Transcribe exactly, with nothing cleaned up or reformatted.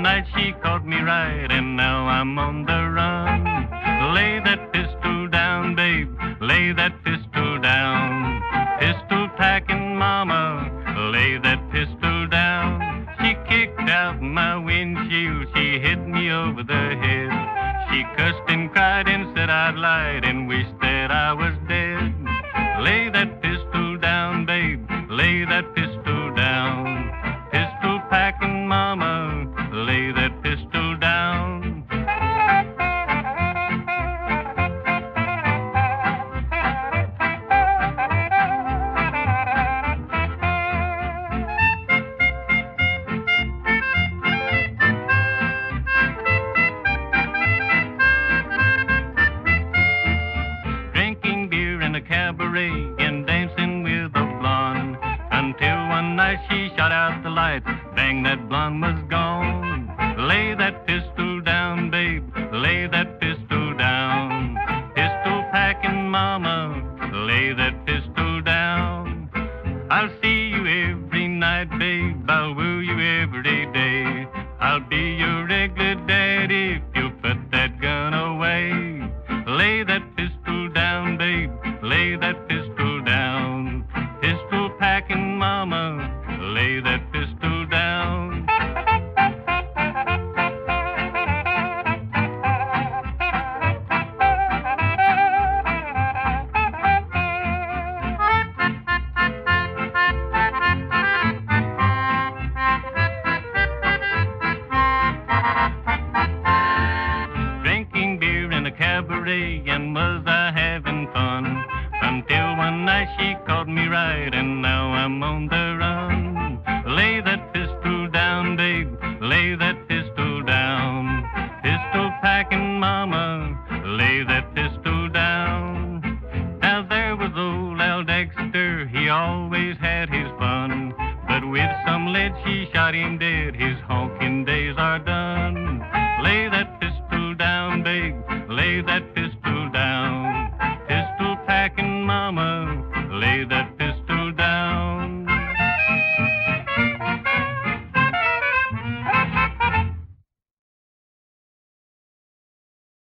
night she caught me right, and now I'm on the run. Lay that pistol down, babe, lay that pistol down. Pistol packing mama, lay that pistol down. She kicked out my windshield, she hit me over the head. She cussed and cried and said I'd lied and wished that I was dead. Lay that pistol down, babe, lay that pistol down. Pistol packing mama, lay that pistol down. Drinking beer in a cabaret and dancing with a blonde, until one night she shot out the light, bang, that blonde was gone. Lay that pistol down, babe, lay that pistol down. Pistol packing mama, lay that pistol down. I'll see you every night, babe, I'll woo you every day. I'll be your regular daddy if you put that gun away. Lay that pistol down, babe, lay that pistol down. Pistol packing mama, lay that pistol down. Drinking beer in a cabaret, and was I having fun, until one night she caught me right, and now I'm on the run. Lay that pistol down, babe, lay that pistol down. Pistol packing mama, lay that pistol down. Now there was old Al Dexter, he always had his fun, but with some lead she shot him dead, his honking days are done.